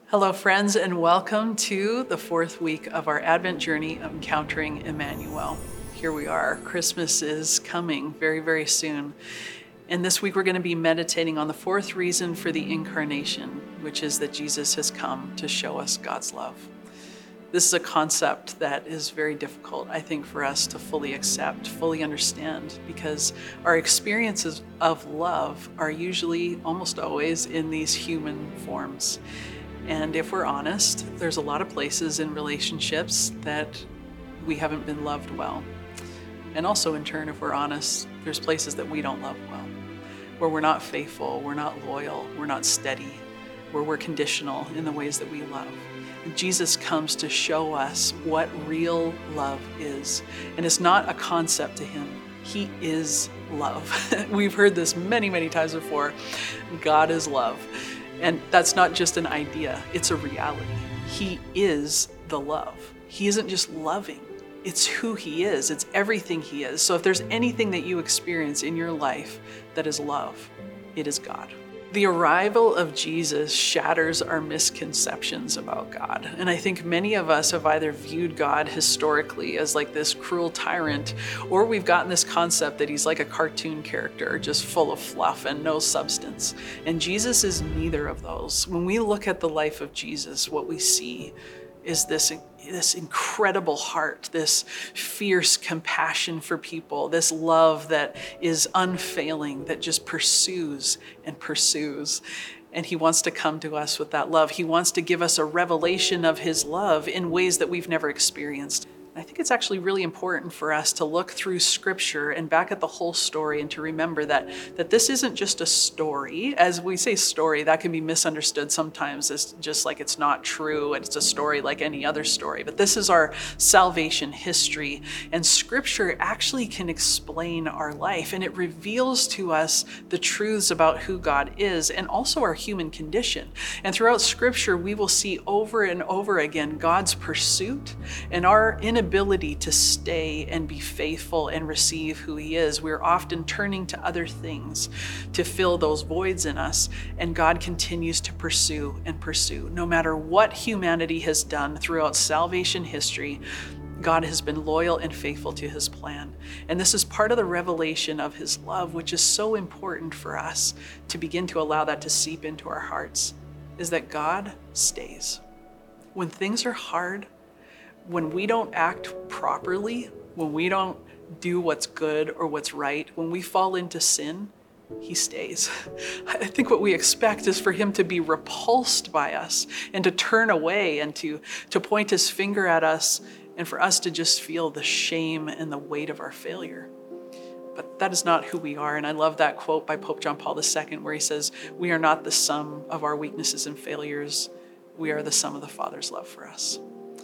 Hello, friends, and welcome to the fourth week of our Advent journey of encountering Emmanuel. Here we are. Christmas is coming very, very soon. And this week we're going to be meditating on the fourth reason for the incarnation, which is that Jesus has come to show us God's love. This is a concept that is very difficult, I think, for us to fully accept, fully understand, because our experiences of love are usually, almost always, in these human forms. And if we're honest, there's a lot of places in relationships that we haven't been loved well. And also, in turn, if we're honest, there's places that we don't love well, where we're not faithful, we're not loyal, we're not steady, where we're conditional in the ways that we love. And Jesus comes to show us what real love is. And it's not a concept to him. He is love. We've heard this many, many times before. God is love. And that's not just an idea, it's a reality. He is the love. He isn't just loving, it's who he is, it's everything he is. So if there's anything that you experience in your life that is love, it is God. The arrival of Jesus shatters our misconceptions about God. And I think many of us have either viewed God historically as like this cruel tyrant, or we've gotten this concept that he's like a cartoon character, just full of fluff and no substance. And Jesus is neither of those. When we look at the life of Jesus, what we see is this incredible heart, this fierce compassion for people, this love that is unfailing, that just pursues and pursues. And he wants to come to us with that love. He wants to give us a revelation of his love in ways that we've never experienced. I think it's actually really important for us to look through Scripture and back at the whole story and to remember that this isn't just a story. As we say story, that can be misunderstood sometimes as just like it's not true and it's a story like any other story. But this is our salvation history, and Scripture actually can explain our life, and it reveals to us the truths about who God is and also our human condition. And throughout Scripture, we will see over and over again God's pursuit and our inability to stay and be faithful and receive who he is. We're often turning to other things to fill those voids in us, and God continues to pursue and pursue. No matter what humanity has done throughout salvation history, God has been loyal and faithful to his plan. And this is part of the revelation of his love, which is so important for us to begin to allow that to seep into our hearts, is that God stays. When things are hard, when we don't act properly, when we don't do what's good or what's right, when we fall into sin, he stays. I think what we expect is for him to be repulsed by us and to turn away and to point his finger at us and for us to just feel the shame and the weight of our failure. But that is not who we are. And I love that quote by Pope John Paul II where he says, "We are not the sum of our weaknesses and failures. We are the sum of the Father's love for us."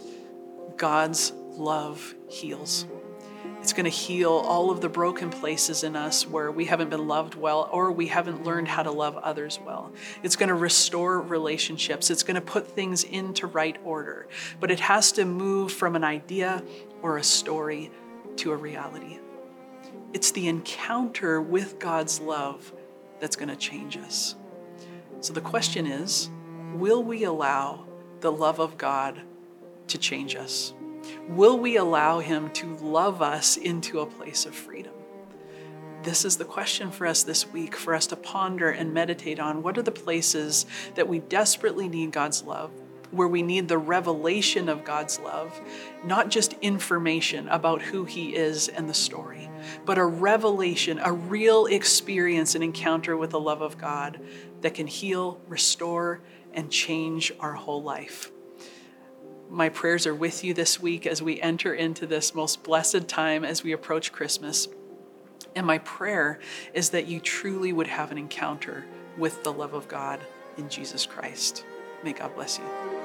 God's love heals. It's going to heal all of the broken places in us where we haven't been loved well or we haven't learned how to love others well. It's going to restore relationships. It's going to put things into right order. But it has to move from an idea or a story to a reality. It's the encounter with God's love that's going to change us. So the question is, will we allow the love of God to change us? Will we allow him to love us into a place of freedom? This is the question for us this week, for us to ponder and meditate on. What are the places that we desperately need God's love, where we need the revelation of God's love, not just information about who he is and the story, but a revelation, a real experience, an encounter with the love of God that can heal, restore, and change our whole life. My prayers are with you this week as we enter into this most blessed time as we approach Christmas. And my prayer is that you truly would have an encounter with the love of God in Jesus Christ. May God bless you.